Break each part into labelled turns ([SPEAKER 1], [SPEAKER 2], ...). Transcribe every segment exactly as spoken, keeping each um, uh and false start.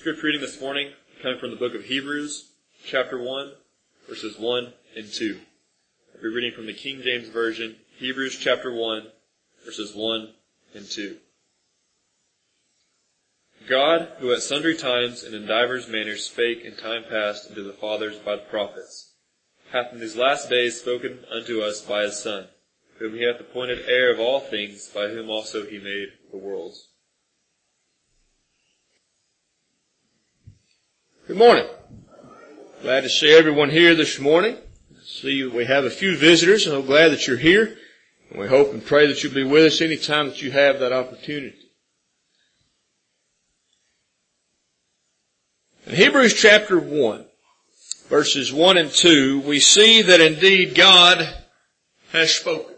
[SPEAKER 1] Scripture reading this morning coming from the book of Hebrews, chapter one, verses one and two. I'll be reading from the King James Version, Hebrews chapter one, verses one and two. God, who at sundry times and in divers manners spake in time past unto the fathers by the prophets, hath in these last days spoken unto us by his Son, whom he hath appointed heir of all things, by whom also he made the worlds.
[SPEAKER 2] Good morning. Glad to see everyone here this morning. See, we have a few visitors, and I'm glad that you're here. And we hope and pray that you'll be with us anytime that you have that opportunity. In Hebrews chapter one, verses one and two, we see that indeed God has spoken.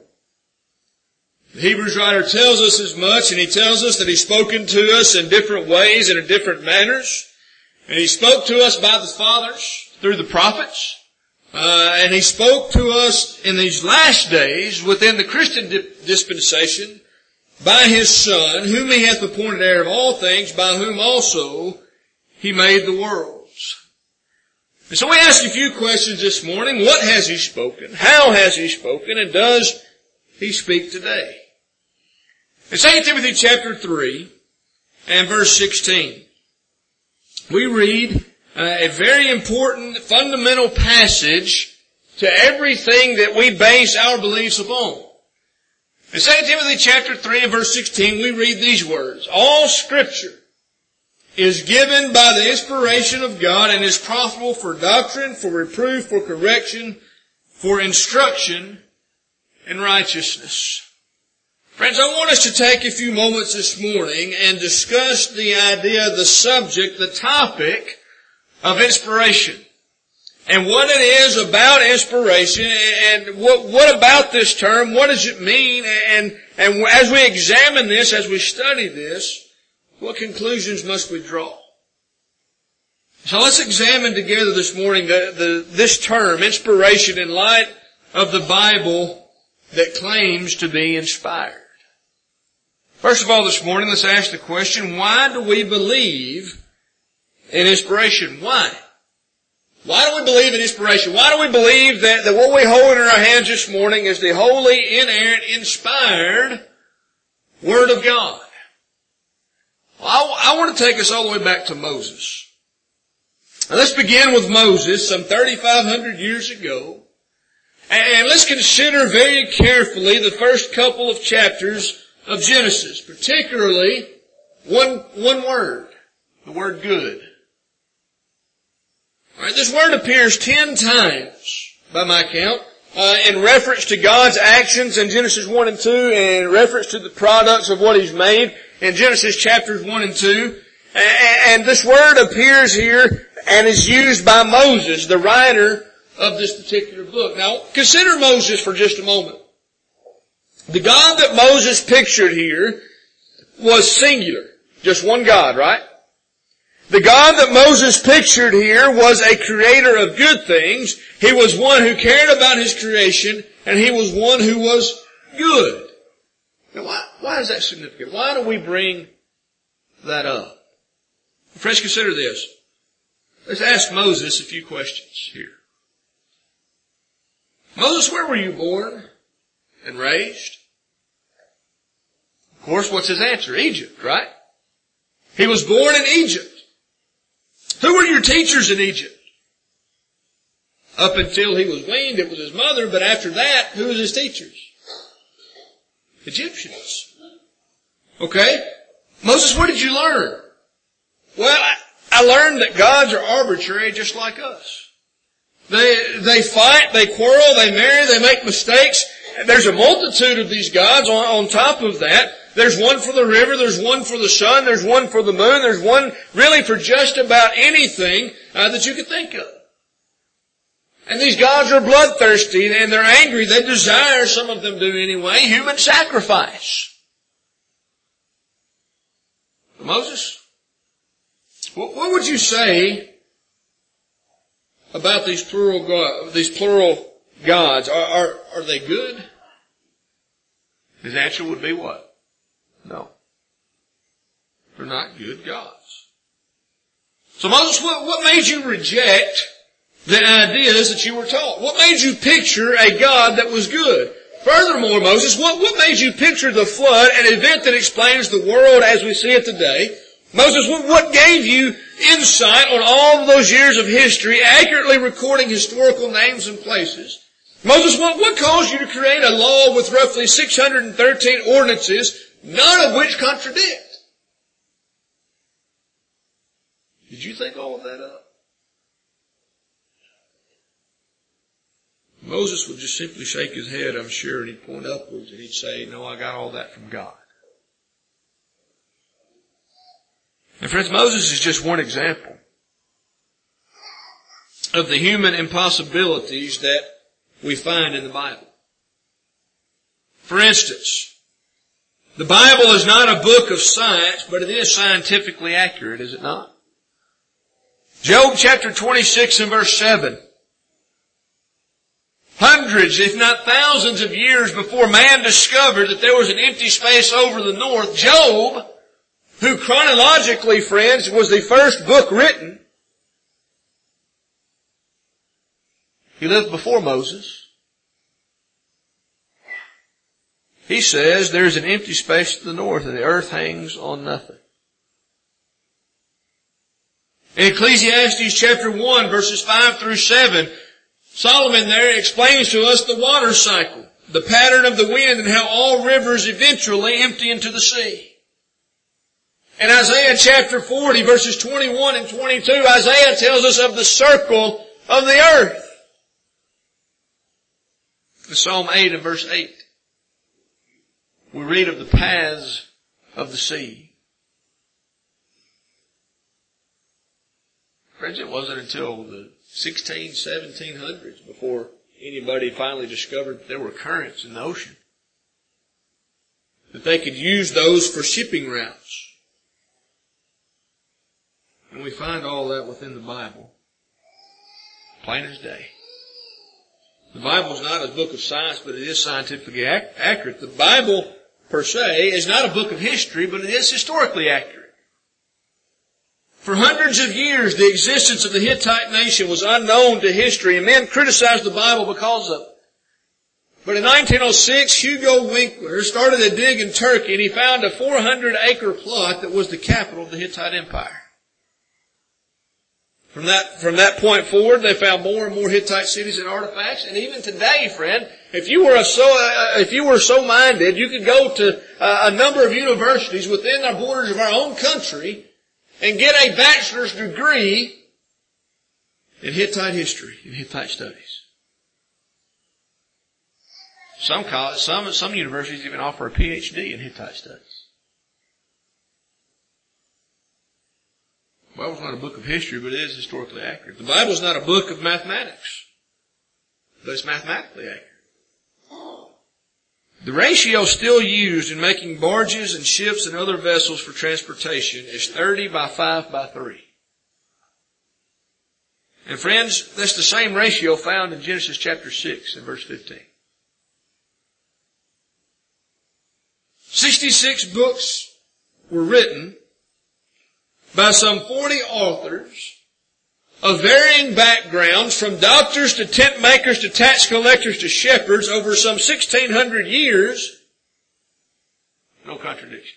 [SPEAKER 2] The Hebrews writer tells us as much, and he tells us that he's spoken to us in different ways and in different manners. And he spoke to us by the fathers through the prophets. Uh, and he spoke to us in these last days within the Christian dispensation by his Son, whom he hath appointed heir of all things, by whom also he made the worlds. And so we ask a few questions this morning. What has he spoken? How has he spoken? And does he speak today? In Second Timothy chapter three and verse sixteen, we read uh, a very important fundamental passage to everything that we base our beliefs upon. In Second Timothy chapter three and verse sixteen, we read these words: all Scripture is given by the inspiration of God and is profitable for doctrine, for reproof, for correction, for instruction in righteousness. Friends, I want us to take a few moments this morning and discuss the idea, the subject, the topic of inspiration. And what it is about inspiration, and what, what about this term, what does it mean, and, and as we examine this, as we study this, what conclusions must we draw? So let's examine together this morning the, the, this term, inspiration, in light of the Bible that claims to be inspired. First of all, this morning, let's ask the question, why do we believe in inspiration? Why? Why do we believe in inspiration? Why do we believe that, that what we hold in our hands this morning is the holy, inerrant, inspired Word of God? Well, I, I want to take us all the way back to Moses. Now, let's begin with Moses some thirty-five hundred years ago. And let's consider very carefully the first couple of chapters of Genesis, particularly one, one word, the word good. All right, this word appears ten times, by my count, uh, in reference to God's actions in Genesis one and two, and in reference to the products of what He's made in Genesis chapters one and two. And this word appears here and is used by Moses, the writer of this particular book. Now, consider Moses for just a moment. The God that Moses pictured here was singular. Just one God, right? The God that Moses pictured here was a creator of good things. He was one who cared about His creation, and He was one who was good. Now, why, why is that significant? Why do we bring that up? Friends, consider this. Let's ask Moses a few questions here. Moses, where were you born and raised? Of course, what's his answer? Egypt, right? He was born in Egypt. Who were your teachers in Egypt? Up until he was weaned, it was his mother, but after that, who was his teachers? Egyptians. Okay? Moses, what did you learn? Well, I, I learned that gods are arbitrary just like us. They, they fight, they quarrel, they marry, they make mistakes. There's a multitude of these gods. On, on top of that, there's one for the river, there's one for the sun, there's one for the moon, there's one really for just about anything uh, that you could think of. And these gods are bloodthirsty and they're angry. They desire, some of them do anyway, human sacrifice. Moses, what, what would you say about these plural God, these plural gods? Are, are, are they good? His answer would be what? No. They're not good gods. So Moses, what, what made you reject the ideas that you were taught? What made you picture a God that was good? Furthermore, Moses, what, what made you picture the flood, an event that explains the world as we see it today? Moses, what, what gave you insight on all of those years of history, accurately recording historical names and places? Moses, what, what caused you to create a law with roughly six hundred thirteen ordinances, none of which contradict? Did you think all of that up? Moses would just simply shake his head, I'm sure, and he'd point upwards and he'd say, no, I got all that from God. And friends, Moses is just one example of the human impossibilities that we find in the Bible. For instance, the Bible is not a book of science, but it is scientifically accurate, is it not? Job chapter twenty-six and verse seven. Hundreds, if not thousands of years before man discovered that there was an empty space over the north, Job, who chronologically, friends, was the first book written, he lived before Moses. He says there's an empty space to the north and the earth hangs on nothing. In Ecclesiastes chapter one, verses five through seven, Solomon there explains to us the water cycle, the pattern of the wind, and how all rivers eventually empty into the sea. In Isaiah chapter forty, verses twenty-one and twenty-two, Isaiah tells us of the circle of the earth. In Psalm eight and verse eight, we read of the paths of the sea. Friends, it wasn't until the sixteen, seventeen hundreds before anybody finally discovered that there were currents in the ocean, that they could use those for shipping routes. And we find all that within the Bible, plain as day. The Bible is not a book of science, but it is scientifically ac- accurate. The Bible, per se, is not a book of history, but it is historically accurate. For hundreds of years, the existence of the Hittite nation was unknown to history, and men criticized the Bible because of it. But in nineteen oh six, Hugo Winkler started a dig in Turkey, and he found a four hundred acre plot that was the capital of the Hittite Empire. From that, from that point forward, they found more and more Hittite cities and artifacts. And even today, friend, if you were a so, uh, if you were so minded, you could go to uh, a number of universities within the borders of our own country and get a bachelor's degree in Hittite history, in Hittite studies. Some college, some some universities even offer a P H D in Hittite studies. The Bible's not a book of history, but it is historically accurate. The Bible's not a book of mathematics, but it's mathematically accurate. The ratio still used in making barges and ships and other vessels for transportation is thirty by five by three. And friends, that's the same ratio found in Genesis chapter six and verse fifteen. sixty-six books were written by some forty authors of varying backgrounds, from doctors to tent makers to tax collectors to shepherds, over some sixteen hundred years. No contradictions.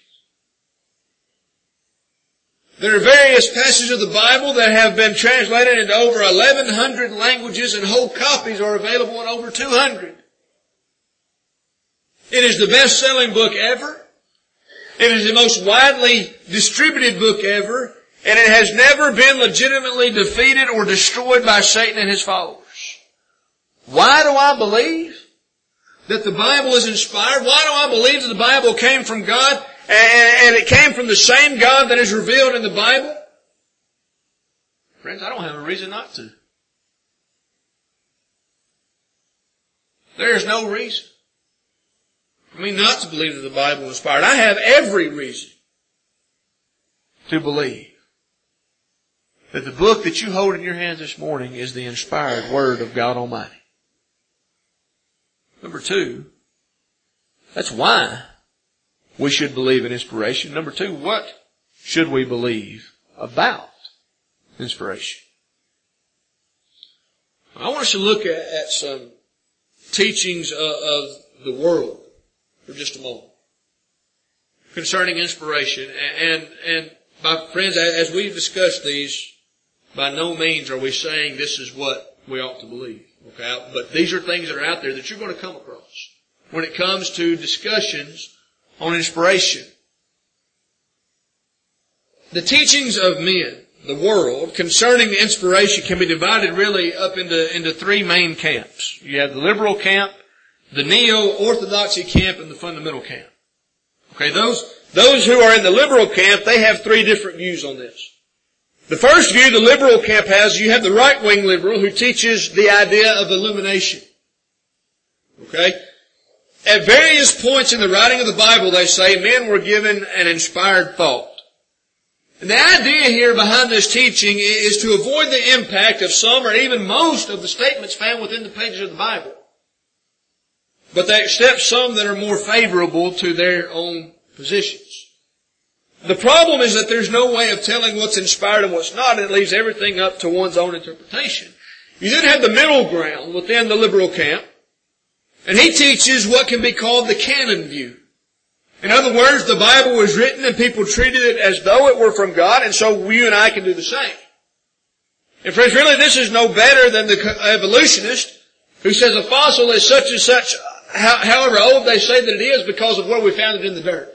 [SPEAKER 2] There are various passages of the Bible that have been translated into over eleven hundred languages, and whole copies are available in over two hundred. It is the best-selling book ever. It is the most widely distributed book ever. And it has never been legitimately defeated or destroyed by Satan and his followers. Why do I believe that the Bible is inspired? Why do I believe that the Bible came from God and it came from the same God that is revealed in the Bible? Friends, I don't have a reason not to. There is no reason for me not to believe that the Bible is inspired. I have every reason to believe that the book that you hold in your hands this morning is the inspired Word of God Almighty. Number two, that's why we should believe in inspiration. Number two, what should we believe about inspiration. I want us to look at, at some teachings of, of the world for just a moment concerning inspiration. And, and my friends, as we've discussed these, by no means are we saying this is what we ought to believe. Okay, but these are things that are out there that you're going to come across when it comes to discussions on inspiration. The teachings of men, the world, concerning inspiration can be divided really up into, into three main camps. You have the liberal camp, the neo-orthodoxy camp, and the fundamental camp. Okay, those, those who are in the liberal camp, they have three different views on this. The first view the liberal camp has, you have the right-wing liberal who teaches the idea of illumination. Okay? At various points in the writing of the Bible, they say, men were given an inspired thought. And the idea here behind this teaching is to avoid the impact of some or even most of the statements found within the pages of the Bible. But they accept some that are more favorable to their own positions. The problem is that there's no way of telling what's inspired and what's not, and it leaves everything up to one's own interpretation. You then have the middle ground within the liberal camp, and he teaches what can be called the canon view. In other words, the Bible was written and people treated it as though it were from God, and so you and I can do the same. And friends, really this is no better than the evolutionist who says a fossil is such and such, however old they say that it is, because of where we found it in the dirt.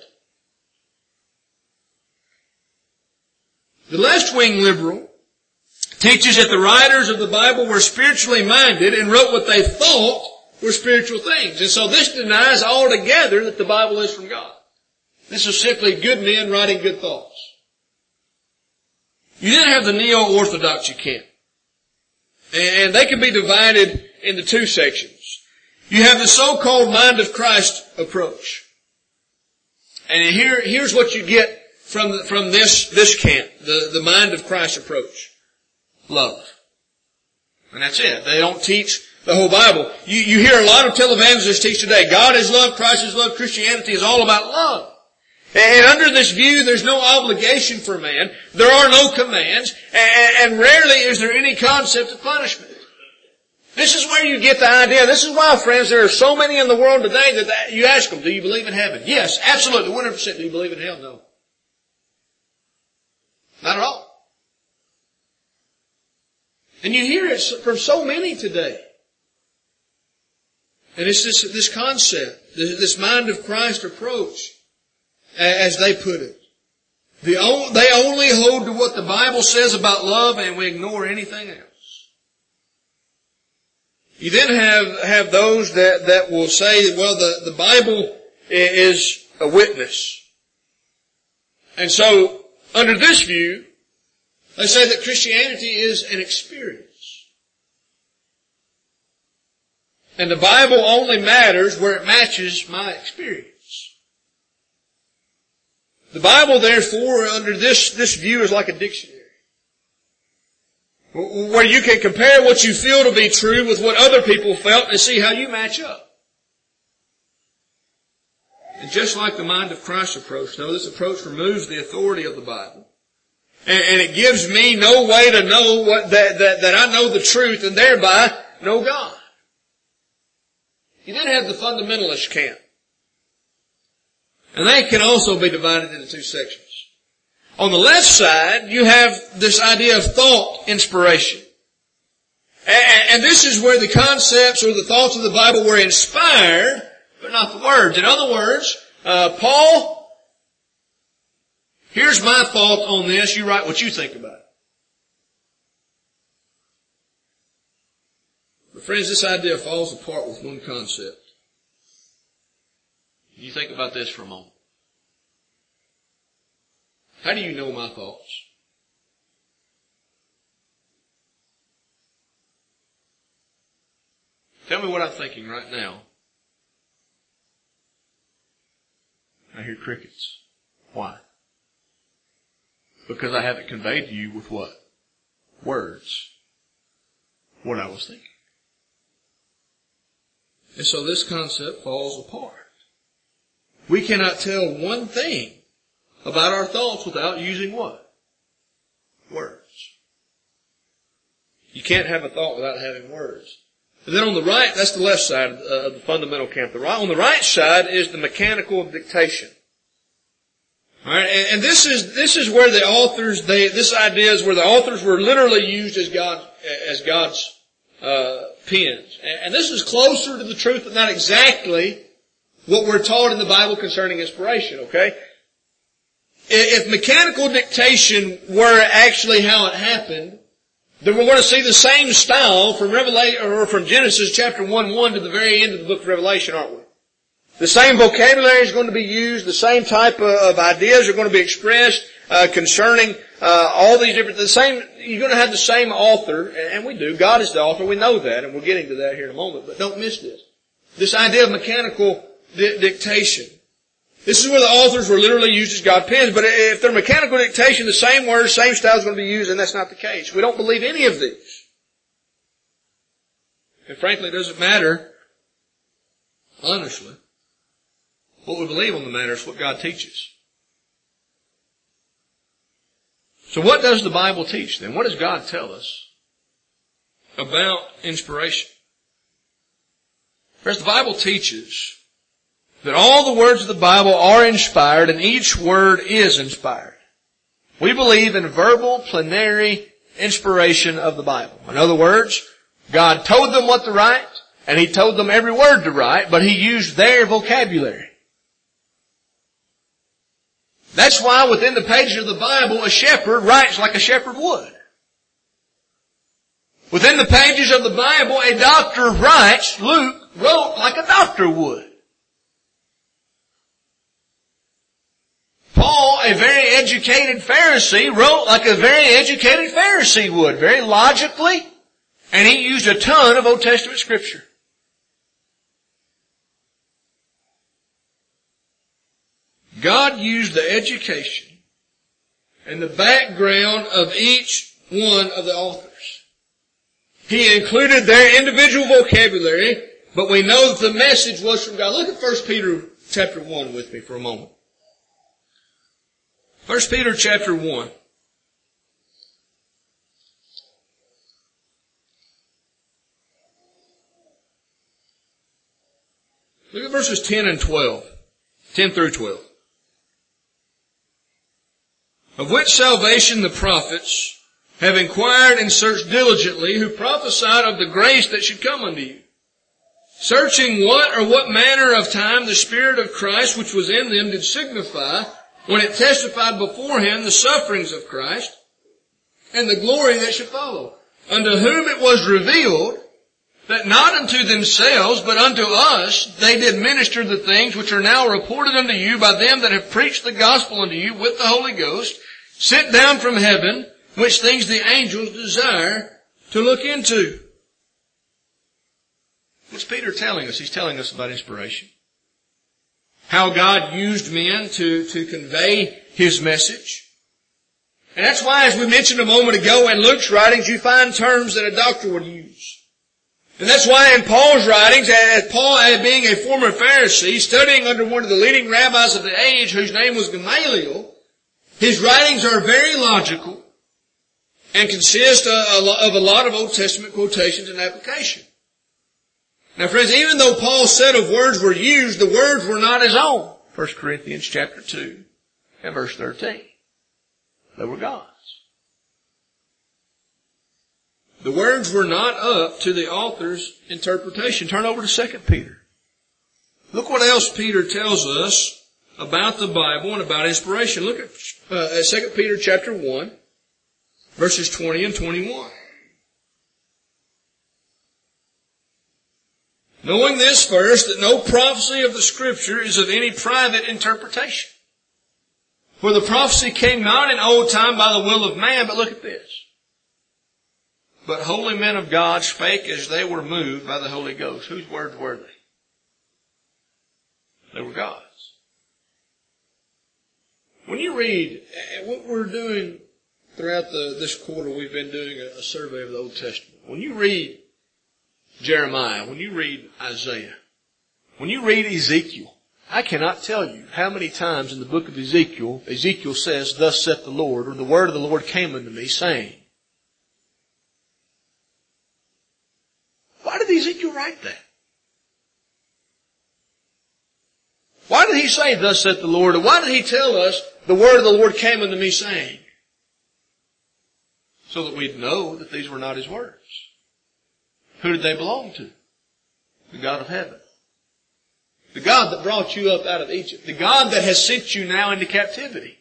[SPEAKER 2] The left-wing liberal teaches that the writers of the Bible were spiritually minded and wrote what they thought were spiritual things. And so this denies altogether that the Bible is from God. This is simply good men writing good thoughts. You then have the neo-orthodoxy camp. And they can be divided into two sections. You have the so-called mind of Christ approach. And here, here's what you get From, the, from this, this camp, the, the mind of Christ approach. Love. And that's it. They don't teach the whole Bible. You, you hear a lot of televangelists teach today, God is love, Christ is love, Christianity is all about love. And under this view, there's no obligation for man. There are no commands. And, and rarely is there any concept of punishment. This is where you get the idea. This is why, friends, there are so many in the world today that you ask them, do you believe in heaven? Yes, absolutely, one hundred percent. Do you believe in hell? No. Not at all. And you hear it from so many today. And it's this, this concept, this mind of Christ approach, as they put it. The only, they only hold to what the Bible says about love, and we ignore anything else. You then have, have those that, that will say, well, the, the Bible is a witness. And so, under this view, they say that Christianity is an experience. And the Bible only matters where it matches my experience. The Bible, therefore, under this, this view is like a dictionary, where you can compare what you feel to be true with what other people felt and see how you match up. And just like the mind of Christ approach, no, this approach removes the authority of the Bible. And, and it gives me no way to know what, that, that, that I know the truth and thereby know God. You then have the fundamentalist camp. And they can also be divided into two sections. On the left side, you have this idea of thought inspiration. And, and this is where the concepts or the thoughts of the Bible were inspired, but not the words. In other words, uh, Paul, here's my thought on this. You write what you think about it. But friends, this idea falls apart with one concept. You think about this for a moment. How do you know my thoughts? Tell me what I'm thinking right now. I hear crickets. Why? Because I haven't conveyed to you with what? Words. What I was thinking. And so this concept falls apart. We cannot tell one thing about our thoughts without using what? Words. can't have a thought without having words. And then on the right, that's the left side of the, uh, of the fundamental camp. The right, on the right side is the mechanical dictation. All right, and, and this is this is where the authors, they this idea is where the authors were literally used as God as God's uh, pens, and, and this is closer to the truth, but not exactly what we're taught in the Bible concerning inspiration. Okay, if mechanical dictation were actually how it happened, then we're going to see the same style from Revelation or from Genesis chapter one one to the very end of the book of Revelation, aren't we? The same vocabulary is going to be used. The same type of ideas are going to be expressed uh, concerning uh, all these different. The same. You're going to have the same author, and we do. God is the author. We know that, and we're getting to that here in a moment. But don't miss this. This idea of mechanical di- dictation. This is where the authors were literally used as God's pens. But if they're mechanical dictation, the same words, same style is going to be used, and that's not the case. We don't believe any of these. And frankly, it doesn't matter. Honestly. What we believe on the matter is what God teaches. So what does the Bible teach then? What does God tell us about inspiration? First, the Bible teaches that all the words of the Bible are inspired and each word is inspired. We believe in verbal, plenary inspiration of the Bible. In other words, God told them what to write and He told them every word to write, but He used their vocabulary. That's why within the pages of the Bible, a shepherd writes like a shepherd would. Within the pages of the Bible, a doctor writes, Luke wrote like a doctor would. Paul, a very educated Pharisee, wrote like a very educated Pharisee would, very logically, and he used a ton of Old Testament scripture. God used the education and the background of each one of the authors. He included their individual vocabulary, but we know that the message was from God. Look at First Peter chapter one with me for a moment. First Peter chapter one. Look at verses ten and twelve. ten through twelve. Of which salvation the prophets have inquired and searched diligently, who prophesied of the grace that should come unto you, searching what or what manner of time the Spirit of Christ which was in them did signify, when it testified beforehand the sufferings of Christ, and the glory that should follow, unto whom it was revealed, that not unto themselves, but unto us, they did minister the things which are now reported unto you by them that have preached the gospel unto you with the Holy Ghost, sent down from heaven, which things the angels desire to look into. What's Peter telling us? He's telling us about inspiration. How God used men to, to convey His message. And that's why, as we mentioned a moment ago, in Luke's writings, you find terms that a doctor would use. And that's why in Paul's writings, as Paul being a former Pharisee, studying under one of the leading rabbis of the age, whose name was Gamaliel, his writings are very logical and consist of a lot of Old Testament quotations and application. Now friends, even though Paul's set of words were used, the words were not his own. First Corinthians chapter two and verse thirteen. They were God's. The words were not up to the author's interpretation. Turn over to Second Peter. Look what else Peter tells us about the Bible and about inspiration. Look at uh, Second Peter chapter one, verses twenty and twenty-one. Knowing this first, that no prophecy of the Scripture is of any private interpretation. For the prophecy came not in old time by the will of man, but look at this. But holy men of God spake as they were moved by the Holy Ghost. Whose words were they? They were God's. When you read, what we're doing throughout the, this quarter, we've been doing a, a survey of the Old Testament. When you read Jeremiah, when you read Isaiah, when you read Ezekiel, I cannot tell you how many times in the book of Ezekiel, Ezekiel says, thus saith the Lord, or the word of the Lord came unto me, saying. did Ezekiel write that? Why did he say, thus saith the Lord? And why did he tell us, the word of the Lord came unto me saying? So that we'd know that these were not his words. Who did they belong to? The God of heaven. The God that brought you up out of Egypt. The God that has sent you now into captivity.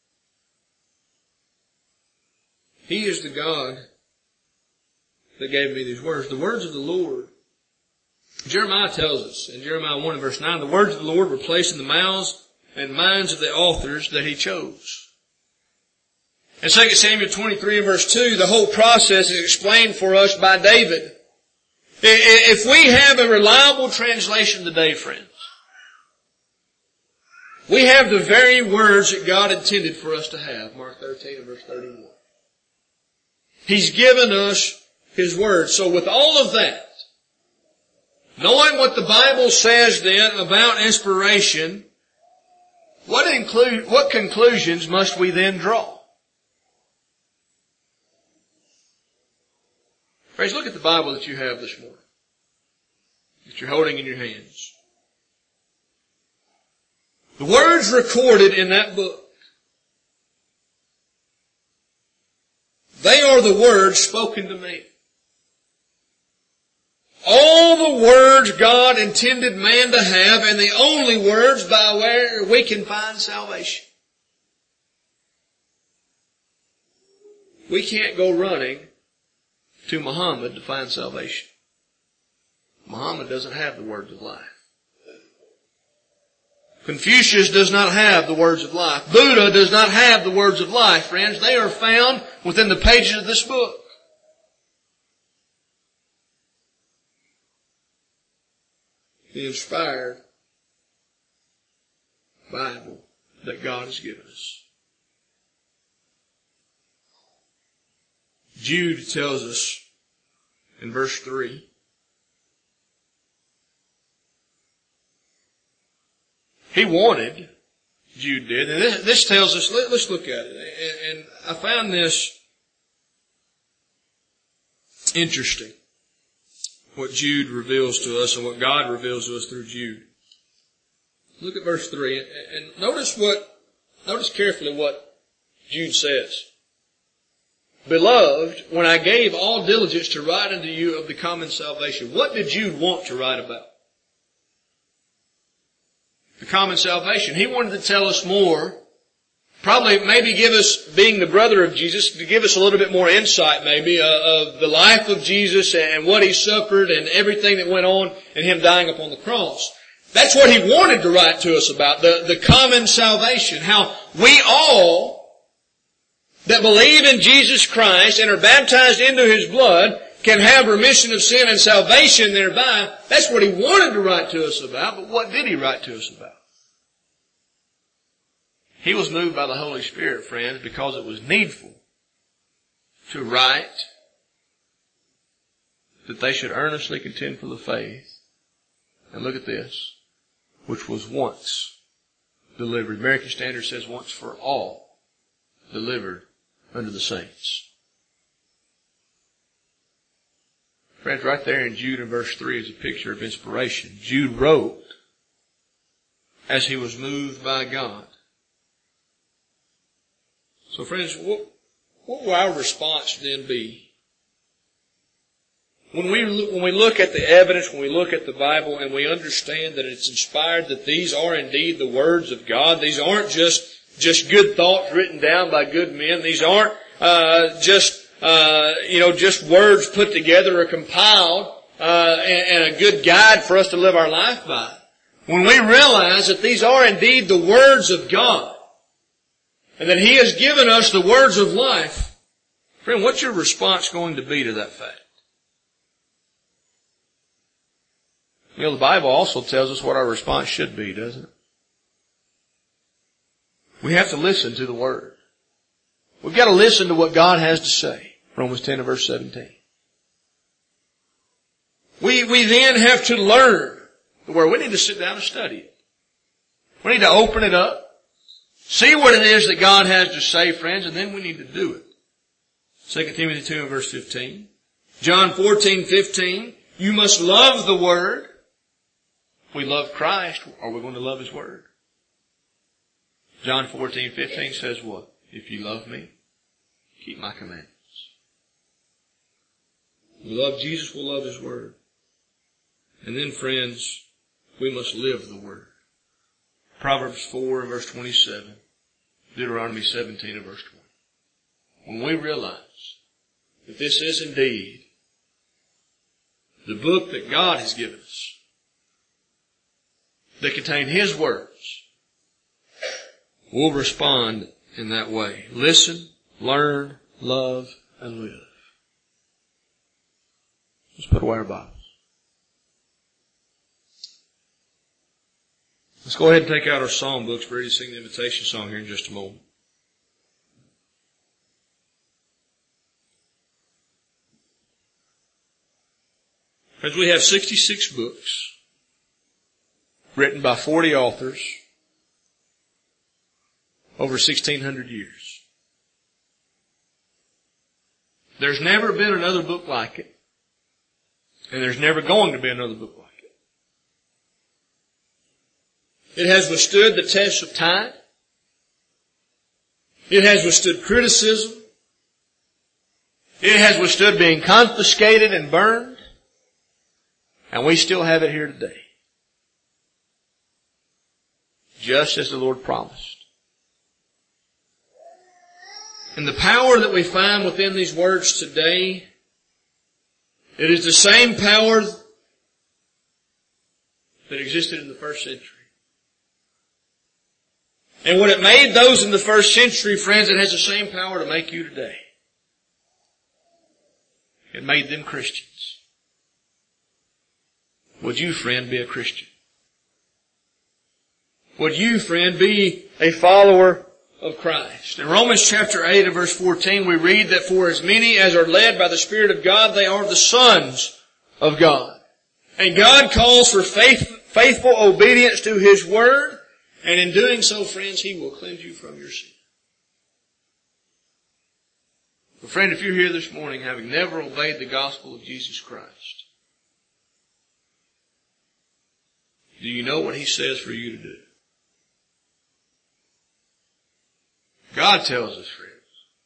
[SPEAKER 2] He is the God that gave me these words. The words of the Lord. Jeremiah tells us in Jeremiah one and verse nine, the words of the Lord were placed in the mouths and minds of the authors that he chose. In Second Samuel twenty-three and verse two, the whole process is explained for us by David. If we have a reliable translation today, friends, we have the very words that God intended for us to have. Mark thirteen and verse thirty-one. He's given us his word. So with all of that, knowing what the Bible says then about inspiration, what include, what conclusions must we then draw? Friends, look at the Bible that you have this morning, that you're holding in your hands. The words recorded in that book, they are the words spoken to me. All the words God intended man to have, and the only words by where we can find salvation. We can't go running to Muhammad to find salvation. Muhammad doesn't have the words of life. Confucius does not have the words of life. Buddha does not have the words of life, friends. They are found within the pages of this book. The inspired Bible that God has given us. Jude tells us in verse three, he wanted, Jude did, and this, this tells us, let, let's look at it. And, and I found this interesting, what Jude reveals to us and what God reveals to us through Jude. Look at verse three, and, and notice what, notice carefully what Jude says. Beloved, when I gave all diligence to write unto you of the common salvation, what did Jude want to write about? The common salvation. He wanted to tell us more, probably maybe give us, being the brother of Jesus, to give us a little bit more insight maybe uh, of the life of Jesus and what he suffered and everything that went on in him dying upon the cross. That's what he wanted to write to us about, the, the common salvation. How we all that believe in Jesus Christ and are baptized into his blood can have remission of sin and salvation thereby. That's what he wanted to write to us about, but what did he write to us about? He was moved by the Holy Spirit, friends, because it was needful to write that they should earnestly contend for the faith. And look at this, which was once delivered. American Standard says once for all delivered unto the saints. Friends, right there in Jude in verse three is a picture of inspiration. Jude wrote as he was moved by God. So friends, what, what will our response then be? When we, when we look at the evidence, when we look at the Bible and we understand that it's inspired, that these are indeed the words of God, these aren't just Just good thoughts written down by good men. These aren't uh, just uh, you know just words put together or compiled uh, and, and a good guide for us to live our life by. When we realize that these are indeed the words of God and that he has given us the words of life, friend, what's your response going to be to that fact? You know, the Bible also tells us what our response should be, doesn't it? We have to listen to the Word. We've got to listen to what God has to say. Romans ten and verse seventeen. We, we then have to learn the Word. We need to sit down and study it. We need to open it up. See what it is that God has to say, friends, and then we need to do it. Second Timothy two and verse fifteen. John fourteen fifteen. You must love the Word. We love Christ. Are we going to love His Word? John fourteen fifteen says what? If you love me, keep my commandments. We love Jesus, we'll love His Word. And then, friends, we must live the Word. Proverbs four and verse twenty-seven. Deuteronomy seventeen and verse twenty. When we realize that this is indeed the book that God has given us, that contain His words, we'll respond in that way. Listen, learn, love, and live. Let's put away our Bibles. Let's go ahead and take out our psalm books. We're ready to sing the invitation song here in just a moment. Friends, we have sixty-six books written by forty authors over sixteen hundred years. There's never been another book like it, and there's never going to be another book like it. It has withstood the test of time. It has withstood criticism. It has withstood being confiscated and burned. And we still have it here today. Just as the Lord promised. And the power that we find within these words today, it is the same power that existed in the first century. And when it made those in the first century, friends, it has the same power to make you today. It made them Christians. Would you, friend, be a Christian? Would you, friend, be a follower of Christ? In Romans chapter eight and verse fourteen, we read that for as many as are led by the Spirit of God, they are the sons of God. And God calls for faith, faithful obedience to His Word. And in doing so, friends, He will cleanse you from your sin. But friend, if you're here this morning having never obeyed the gospel of Jesus Christ, do you know what He says for you to do? God tells us, friends,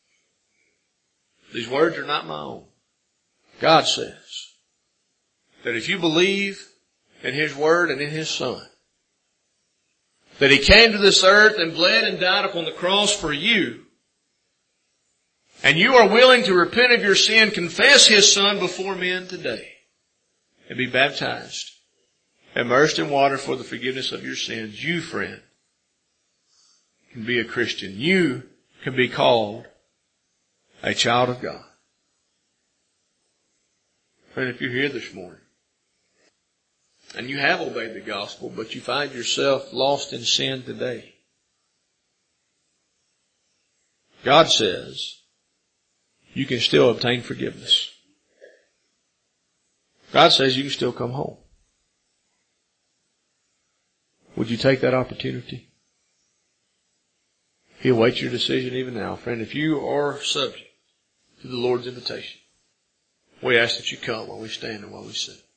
[SPEAKER 2] these words are not my own. God says that if you believe in His Word and in His Son, that He came to this earth and bled and died upon the cross for you, and you are willing to repent of your sin, confess His Son before men today, and be baptized, immersed in water for the forgiveness of your sins, you, friend, can be a Christian. You can be called a child of God. Friend, if you're here this morning, and you have obeyed the gospel, but you find yourself lost in sin today, God says you can still obtain forgiveness. God says you can still come home. Would you take that opportunity? He awaits your decision even now. Friend, if you are subject to the Lord's invitation, we ask that you come while we stand and while we sit.